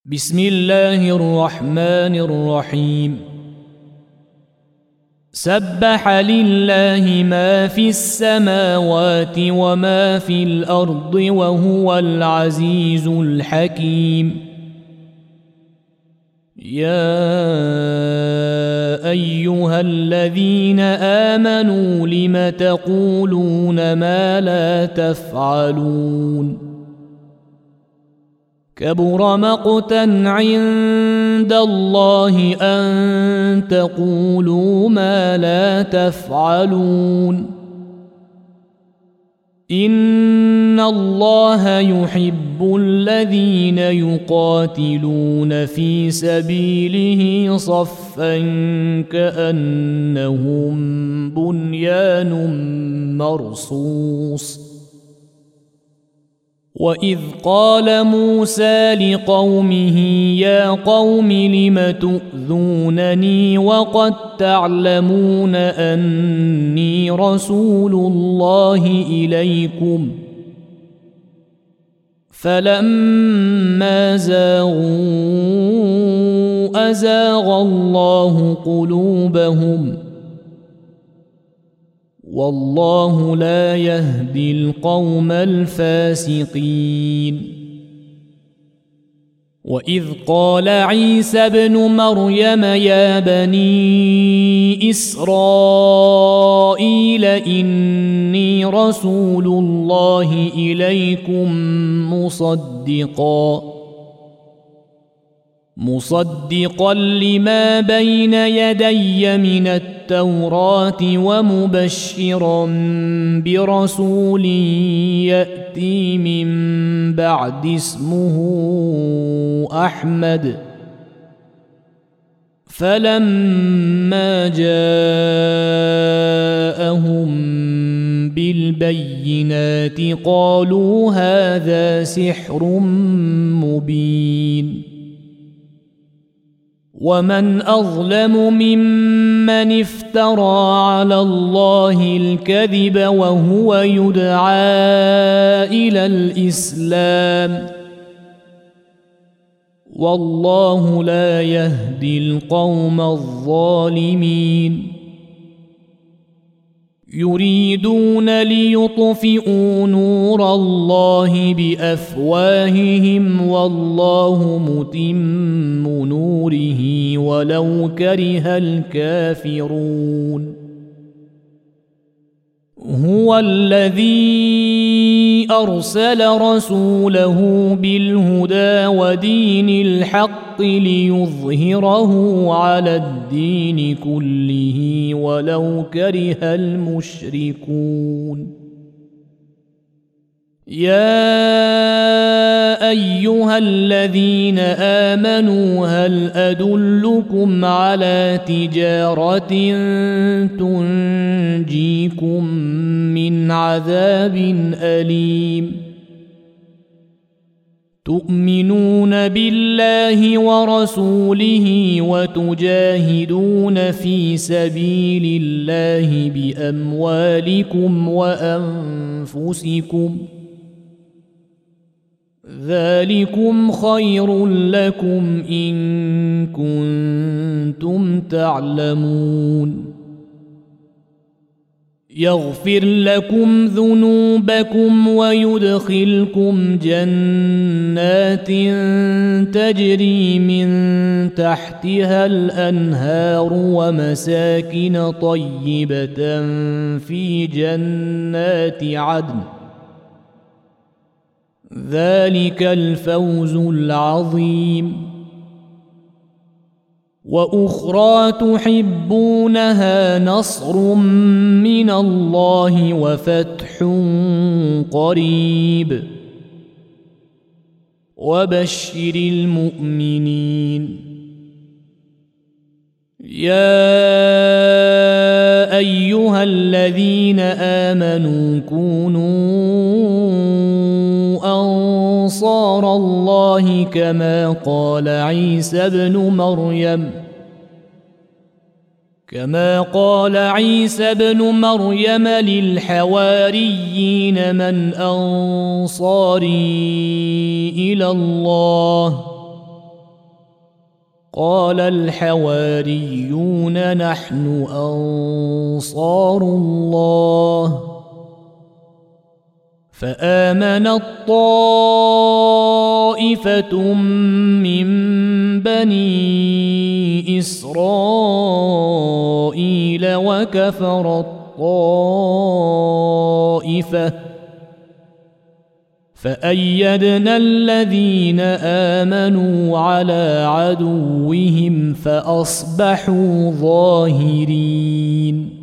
بسم الله الرحمن الرحيم. سبح لله ما في السماوات وما في الأرض وهو العزيز الحكيم. يا أيها الذين آمنوا لم تقولون ما لا تفعلون؟ كبر مقتا عند الله أن تقولوا ما لا تفعلون. إن الله يحب الذين يقاتلون في سبيله صفا كأنهم بنيان مرصوص. وإذ قال موسى لقومه يا قوم لم تؤذونني وقد تعلمون أني رسول الله إليكم؟ فلما زاغوا أزاغ الله قلوبهم والله لا يهدي القوم الفاسقين. وإذ قال عيسى ابن مريم يا بني إسرائيل إني رسول الله إليكم مصدقا لما بين يدي من التوراة ومبشرا برسول يأتي من بعد اسمه أحمد. فلما جاءهم بالبينات قالوا هذا سحر مبين. ومن أظلم ممن افترى على الله الكذب وهو يدعى إلى الإسلام والله لا يهدي القوم الظالمين. يريدون ليطفئوا نور الله بأفواههم والله متم نوره ولو كره الكافرون. هو الذي أرسل رسوله بالهدى ودين الحق ليظهره على الدين كله ولو كره المشركون. يا أيها الذين آمنوا هل أدلكم على تجارة تنجيكم من عذاب أليم؟ تؤمنون بالله ورسوله وتجاهدون في سبيل الله بأموالكم وأنفسكم ذلكم خير لكم إن كنتم تعلمون. يغفر لكم ذنوبكم ويدخلكم جنات تجري من تحتها الأنهار ومساكن طيبة في جنات عدن ذلك الفوز العظيم. وأخرى تحبونها نصر من الله وفتح قريب وبشر المؤمنين. يا أيها الذين آمنوا كونوا أنصار الله كما قال عيسى بن مريم للحواريين من أنصاري إلى الله قال الحواريون نحن أنصار الله فآمنت طائفة من بني إسرائيل وكفرت طائفة فأيدنا الذين آمنوا على عدوهم فأصبحوا ظاهرين